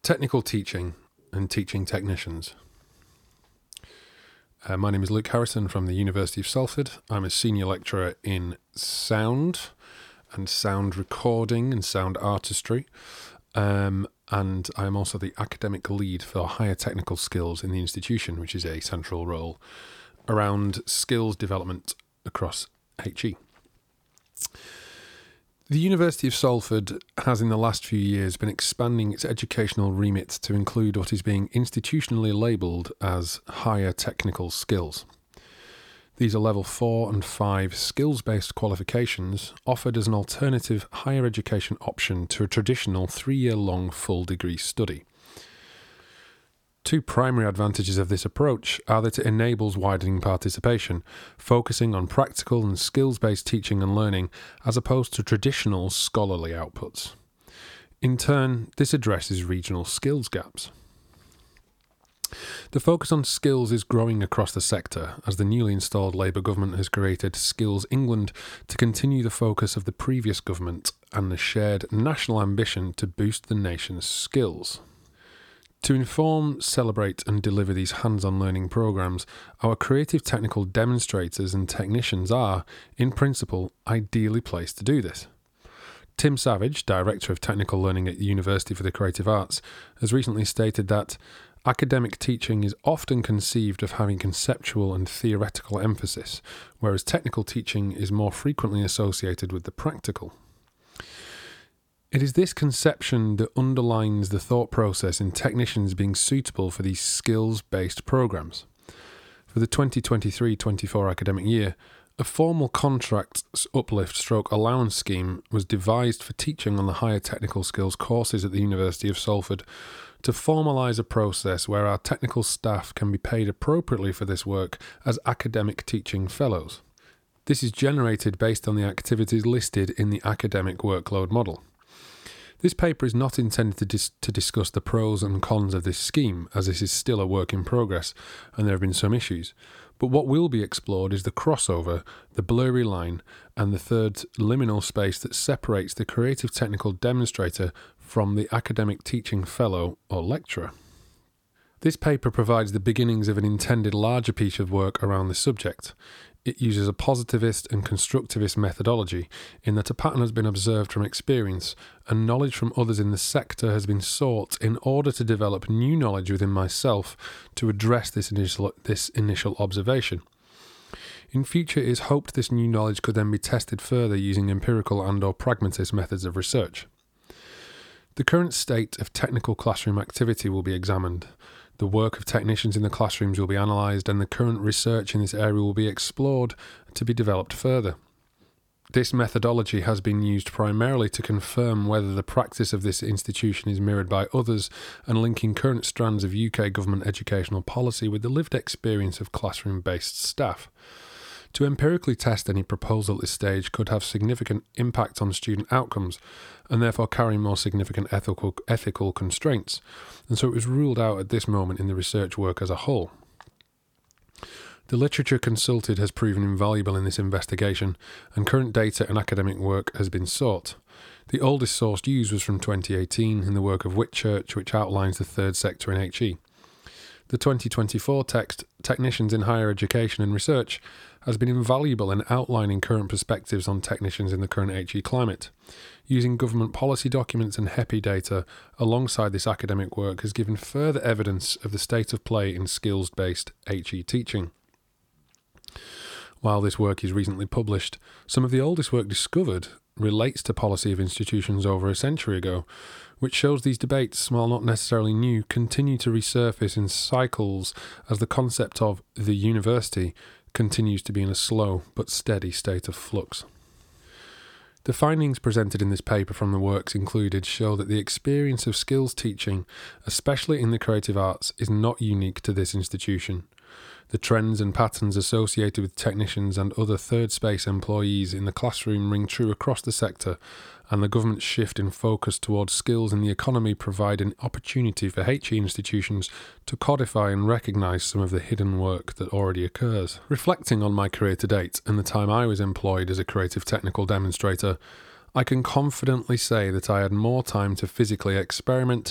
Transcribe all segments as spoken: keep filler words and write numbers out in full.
Technical teaching and teaching technicians. Uh, my name is Luke Harrison from the University of Salford. I'm a senior lecturer in sound and sound recording and sound artistry. Um, and I'm also the academic lead for higher technical skills in the institution, which is a central role around skills development across H E. The University of Salford has in the last few years been expanding its educational remit to include what is being institutionally labelled as higher technical skills. These are level four and five skills-based qualifications offered as an alternative higher education option to a traditional three-year-long full degree study. Two primary advantages of this approach are that it enables widening participation, focusing on practical and skills-based teaching and learning as opposed to traditional scholarly outputs. In turn, this addresses regional skills gaps. The focus on skills is growing across the sector as the newly installed Labour government has created Skills England to continue the focus of the previous government and the shared national ambition to boost the nation's skills. To inform, celebrate and deliver these hands-on learning programmes, our creative technical demonstrators and technicians are, in principle, ideally placed to do this. Tim Savage, Director of Technical Learning at the University for the Creative Arts, has recently stated that academic teaching is often conceived of having conceptual and theoretical emphasis, whereas technical teaching is more frequently associated with the practical. It is this conception that underlines the thought process in technicians being suitable for these skills-based programmes. For the twenty twenty-three twenty-four academic year, a formal contract uplift stroke allowance scheme was devised for teaching on the higher technical skills courses at the University of Salford to formalise a process where our technical staff can be paid appropriately for this work as academic teaching fellows. This is generated based on the activities listed in the academic workload model. This paper is not intended to, dis- to discuss the pros and cons of this scheme, as this is still a work in progress and there have been some issues. But what will be explored is the crossover, the blurry line, and the third liminal space that separates the creative technical demonstrator from the academic teaching fellow or lecturer. This paper provides the beginnings of an intended larger piece of work around this subject. It uses a positivist and constructivist methodology in that a pattern has been observed from experience and knowledge from others in the sector has been sought in order to develop new knowledge within myself to address this initial, this initial observation. In future, it is hoped this new knowledge could then be tested further using empirical and or pragmatist methods of research. The current state of technical classroom activity will be examined. The work of technicians in the classrooms will be analysed and the current research in this area will be explored to be developed further. This methodology has been used primarily to confirm whether the practice of this institution is mirrored by others and linking current strands of U K government educational policy with the lived experience of classroom-based staff. To empirically test any proposal at this stage could have significant impact on student outcomes and therefore carry more significant ethical, ethical constraints, and so it was ruled out at this moment in the research work as a whole. The literature consulted has proven invaluable in this investigation, and current data and academic work has been sought. The oldest source used was from twenty eighteen in the work of Whitchurch, which outlines the third sector in H E. The twenty twenty-four text, Technicians in Higher Education and Research, has been invaluable in outlining current perspectives on technicians in the current H E climate. Using government policy documents and H E P I data alongside this academic work has given further evidence of the state of play in skills-based H E teaching. While this work is recently published, some of the oldest work discovered relates to policy of institutions over a century ago, which shows these debates, while not necessarily new, continue to resurface in cycles as the concept of the university continues to be in a slow but steady state of flux. The findings presented in this paper from the works included show that the experience of skills teaching, especially in the creative arts, is not unique to this institution. The trends and patterns associated with technicians and other third space employees in the classroom ring true across the sector, and the government's shift in focus towards skills in the economy provide an opportunity for H E institutions to codify and recognise some of the hidden work that already occurs. Reflecting on my career to date and the time I was employed as a creative technical demonstrator, I can confidently say that I had more time to physically experiment,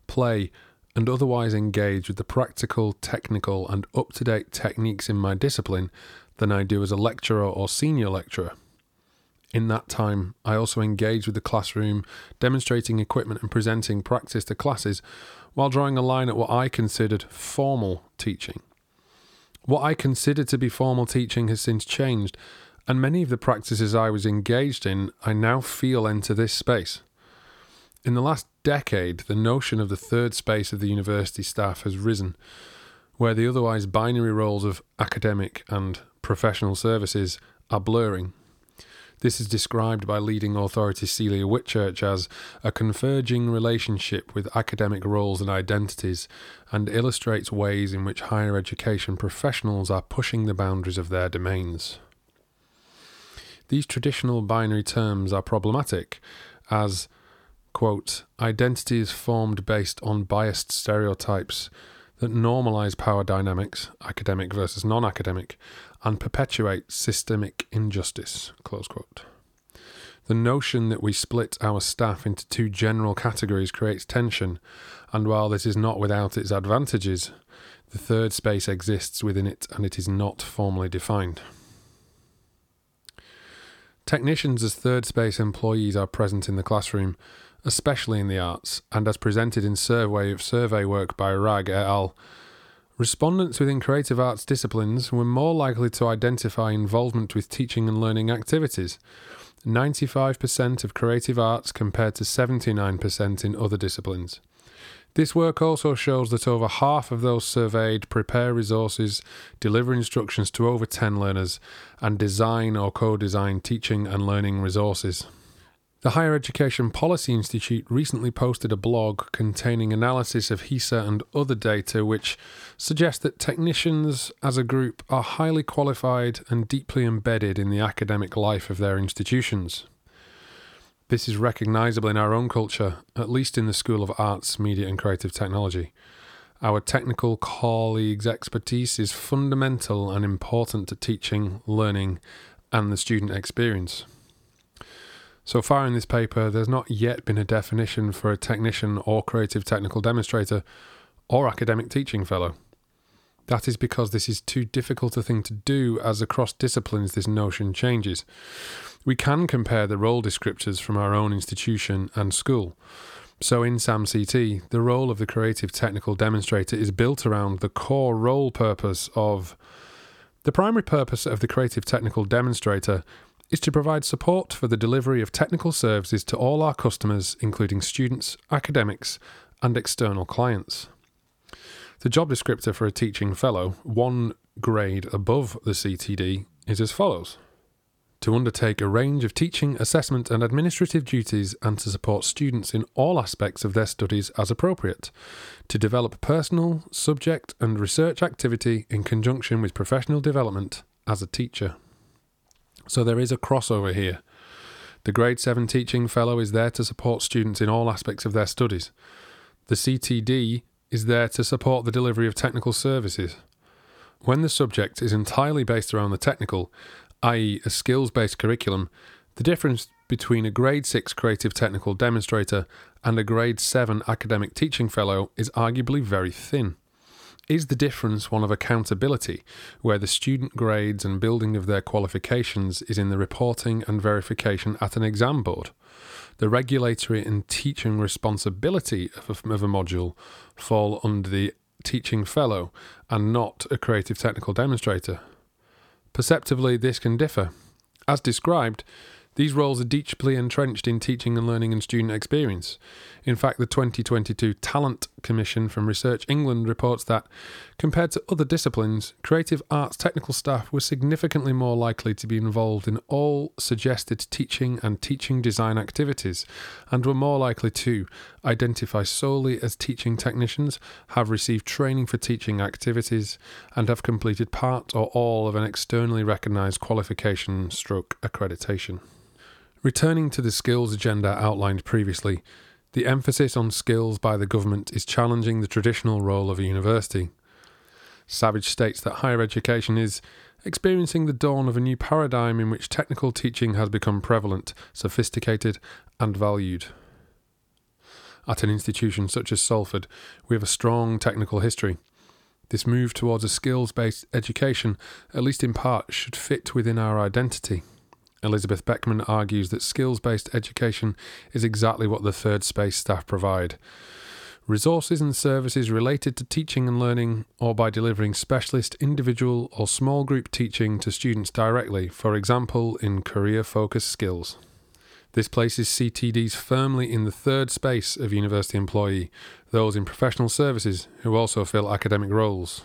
play, and otherwise engage with the practical, technical, and up-to-date techniques in my discipline than I do as a lecturer or senior lecturer. In that time, I also engage with the classroom, demonstrating equipment and presenting practice to classes, while drawing a line at what I considered formal teaching. What I considered to be formal teaching has since changed, and many of the practices I was engaged in I now feel enter this space. In the last decade, the notion of the third space of the university staff has risen, where the otherwise binary roles of academic and professional services are blurring. This is described by leading authority Celia Whitchurch as a converging relationship with academic roles and identities, and illustrates ways in which higher education professionals are pushing the boundaries of their domains. These traditional binary terms are problematic as, quote, identity is formed based on biased stereotypes that normalise power dynamics, academic versus non-academic, and perpetuate systemic injustice, close quote. The notion that we split our staff into two general categories creates tension, and while this is not without its advantages, the third space exists within it and it is not formally defined. Technicians as third space employees are present in the classroom, especially in the arts, and as presented in survey of survey work by Rag et al., respondents within creative arts disciplines were more likely to identify involvement with teaching and learning activities, ninety-five percent of creative arts compared to seventy-nine percent in other disciplines. This work also shows that over half of those surveyed prepare resources, deliver instructions to over ten learners, and design or co-design teaching and learning resources. The Higher Education Policy Institute recently posted a blog containing analysis of HESA and other data which suggests that technicians as a group are highly qualified and deeply embedded in the academic life of their institutions. This is recognisable in our own culture, at least in the School of Arts, Media and Creative Technology. Our technical colleagues' expertise is fundamental and important to teaching, learning, and the student experience. So far in this paper, there's not yet been a definition for a technician or creative technical demonstrator or academic teaching fellow. That is because this is too difficult a thing to do, as across disciplines this notion changes. We can compare the role descriptors from our own institution and school. So in S A M C T, the role of the creative technical demonstrator is built around the core role purpose of... The primary purpose of the creative technical demonstrator is to provide support for the delivery of technical services to all our customers, including students, academics, and external clients. The job descriptor for a teaching fellow, one grade above the C T D, is as follows: to undertake a range of teaching, assessment, and administrative duties and to support students in all aspects of their studies as appropriate, to develop personal, subject, and research activity in conjunction with professional development as a teacher. So there is a crossover here. The Grade seven Teaching Fellow is there to support students in all aspects of their studies. The C T D is there to support the delivery of technical services. When the subject is entirely based around the technical, that is a skills-based curriculum, the difference between a Grade six Creative Technical Demonstrator and a Grade seven Academic Teaching Fellow is arguably very thin. Is the difference one of accountability, where the student grades and building of their qualifications is in the reporting and verification at an exam board? The regulatory and teaching responsibility of a, of a module fall under the teaching fellow and not a creative technical demonstrator. Perceptively, this can differ. As described, these roles are deeply entrenched in teaching and learning and student experience. In fact, the twenty twenty-two Talent Commission from Research England reports that, compared to other disciplines, creative arts technical staff were significantly more likely to be involved in all suggested teaching and teaching design activities, and were more likely to identify solely as teaching technicians, have received training for teaching activities, and have completed part or all of an externally recognised qualification stroke accreditation. Returning to the skills agenda outlined previously, the emphasis on skills by the government is challenging the traditional role of a university. Savage states that higher education is experiencing the dawn of a new paradigm in which technical teaching has become prevalent, sophisticated, and valued. At an institution such as Salford, we have a strong technical history. This move towards a skills-based education, at least in part, should fit within our identity. Elizabeth Beckman argues that skills-based education is exactly what the Third Space staff provide. Resources and services related to teaching and learning, or by delivering specialist, individual or small group teaching to students directly, for example in career-focused skills. This places C T Ds firmly in the third space of university employee, those in professional services who also fill academic roles.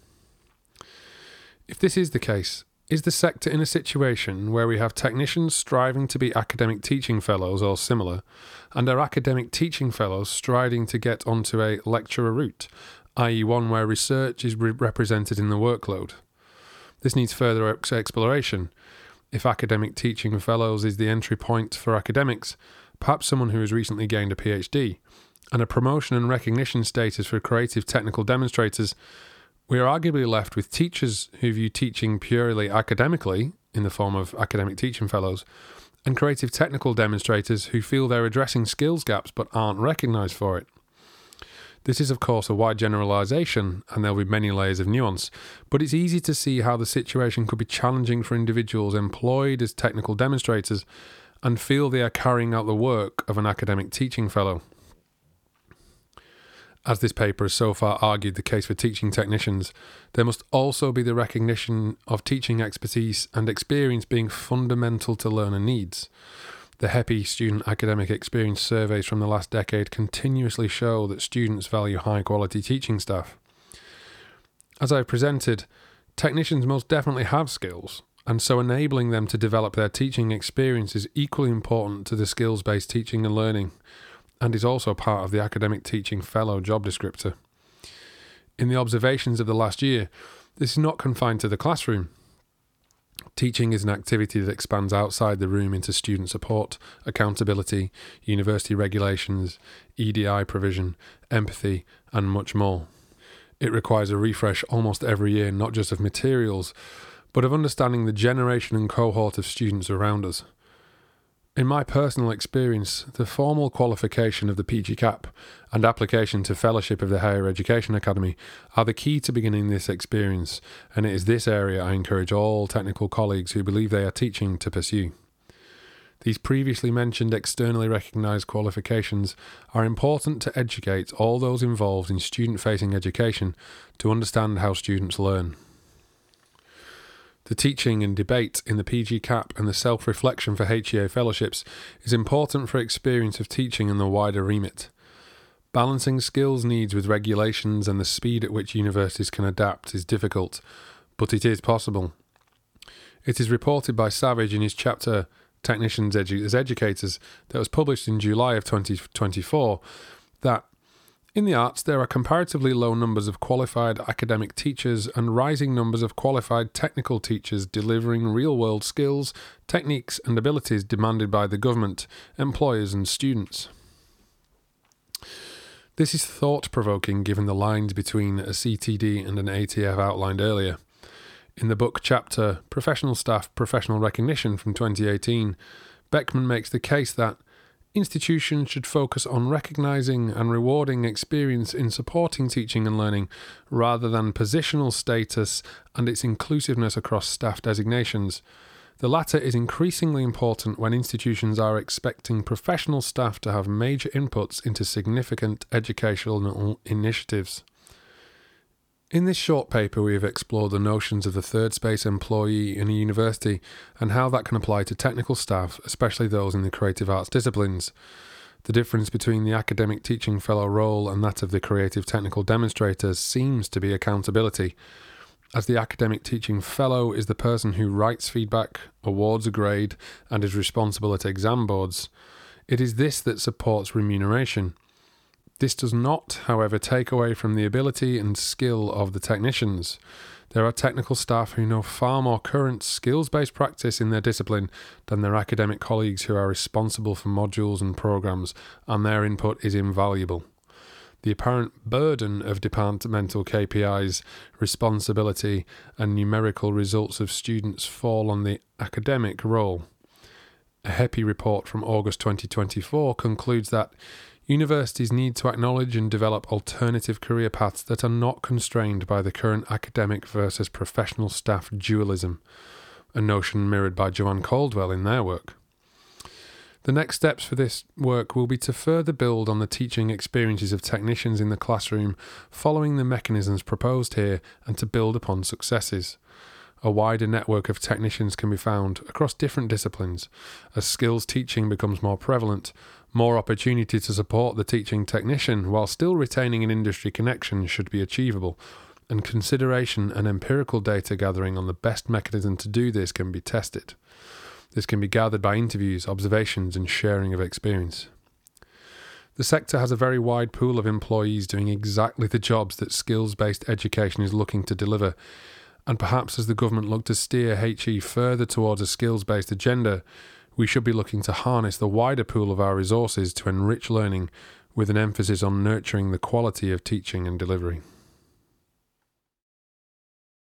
If this is the case, is the sector in a situation where we have technicians striving to be academic teaching fellows or similar, and our academic teaching fellows striding to get onto a lecturer route, that is one where research is re- represented in the workload? This needs further ex- exploration. If academic teaching fellows is the entry point for academics, perhaps someone who has recently gained a PhD, and a promotion and recognition status for creative technical demonstrators, we are arguably left with teachers who view teaching purely academically, in the form of academic teaching fellows, and creative technical demonstrators who feel they're addressing skills gaps but aren't recognised for it. This is of course a wide generalisation, and there'll be many layers of nuance, but it's easy to see how the situation could be challenging for individuals employed as technical demonstrators and feel they are carrying out the work of an academic teaching fellow. As this paper has so far argued the case for teaching technicians, there must also be the recognition of teaching expertise and experience being fundamental to learner needs. The H E P I Student Academic Experience surveys from the last decade continuously show that students value high-quality teaching staff. As I've presented, technicians most definitely have skills, and so enabling them to develop their teaching experience is equally important to the skills-based teaching and learning, and is also part of the academic teaching fellow job descriptor. In the observations of the last year, this is not confined to the classroom. Teaching is an activity that expands outside the room into student support, accountability, university regulations, E D I provision, empathy, and much more. It requires a refresh almost every year, not just of materials, but of understanding the generation and cohort of students around us. In my personal experience, the formal qualification of the P G C A P and application to fellowship of the Higher Education Academy are the key to beginning this experience, and it is this area I encourage all technical colleagues who believe they are teaching to pursue. These previously mentioned externally recognised qualifications are important to educate all those involved in student-facing education to understand how students learn. The teaching and debate in the P G C A P and the self-reflection for H E A fellowships is important for experience of teaching in the wider remit. Balancing skills needs with regulations and the speed at which universities can adapt is difficult, but it is possible. It is reported by Savage in his chapter Technicians Edu- as Educators that was published in July of twenty twenty-four that in the arts, there are comparatively low numbers of qualified academic teachers and rising numbers of qualified technical teachers delivering real-world skills, techniques and abilities demanded by the government, employers and students. This is thought-provoking given the lines between a C T D and an A T F outlined earlier. In the book chapter Professional Staff Professional Recognition from twenty eighteen, Beckman makes the case that institutions should focus on recognising and rewarding experience in supporting teaching and learning rather than positional status and its inclusiveness across staff designations. The latter is increasingly important when institutions are expecting professional staff to have major inputs into significant educational initiatives. In this short paper, we have explored the notions of the third space employee in a university and how that can apply to technical staff, especially those in the creative arts disciplines. The difference between the academic teaching fellow role and that of the creative technical demonstrators seems to be accountability, as the academic teaching fellow is the person who writes feedback, awards a grade, and is responsible at exam boards. It is this that supports remuneration. This does not, however, take away from the ability and skill of the technicians. There are technical staff who know far more current skills-based practice in their discipline than their academic colleagues who are responsible for modules and programs, and their input is invaluable. The apparent burden of departmental K P Is, responsibility, and numerical results of students fall on the academic role. A H E P I report from August twenty twenty-four concludes that Universities need to acknowledge and develop alternative career paths that are not constrained by the current academic versus professional staff dualism, a notion mirrored by Joanne Caldwell in their work. The next steps for this work will be to further build on the teaching experiences of technicians in the classroom following the mechanisms proposed here and to build upon successes. A wider network of technicians can be found across different disciplines. As skills teaching becomes more prevalent, more opportunity to support the teaching technician while still retaining an industry connection should be achievable, and consideration and empirical data gathering on the best mechanism to do this can be tested. This can be gathered by interviews, observations, and sharing of experience. The sector has a very wide pool of employees doing exactly the jobs that skills-based education is looking to deliver, and perhaps as the government look to steer H E further towards a skills-based agenda, we should be looking to harness the wider pool of our resources to enrich learning with an emphasis on nurturing the quality of teaching and delivery.